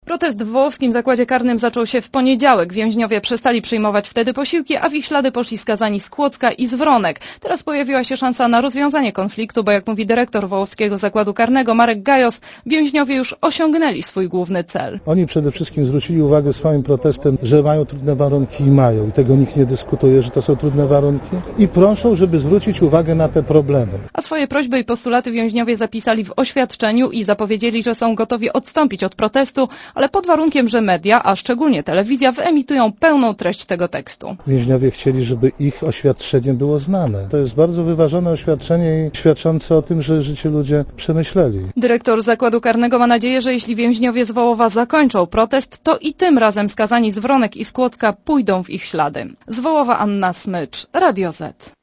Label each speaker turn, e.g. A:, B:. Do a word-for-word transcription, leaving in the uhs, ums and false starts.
A: Protest w wołowskim zakładzie karnym zaczął się w poniedziałek. Więźniowie przestali przyjmować wtedy posiłki, a w ich ślady poszli skazani z Kłodzka i z Wronek. Teraz pojawiła się szansa na rozwiązanie konfliktu, bo jak mówi dyrektor wołowskiego zakładu karnego Marek Gajos, więźniowie już osiągnęli swój główny cel.
B: Oni przede wszystkim zwrócili uwagę swoim protestem, że mają trudne warunki i mają. I tego nikt nie dyskutuje, że to są trudne warunki. I proszą, żeby zwrócić uwagę na te problemy.
A: A swoje prośby i postulaty więźniowie zapisali w oświadczeniu i zapowiedzieli, że są gotowi odstąpić od protestu, ale pod warunkiem, że media, a szczególnie telewizja, wyemitują pełną treść tego tekstu.
B: Więźniowie chcieli, żeby ich oświadczenie było znane. To jest bardzo wyważone oświadczenie i świadczące o tym, że życie ludzie przemyśleli.
A: Dyrektor zakładu karnego ma nadzieję, że jeśli więźniowie z Wołowa zakończą protest, to i tym razem skazani z Wronek i z Kłodzka pójdą w ich ślady. Z Wołowa Anna Smycz, Radio Z.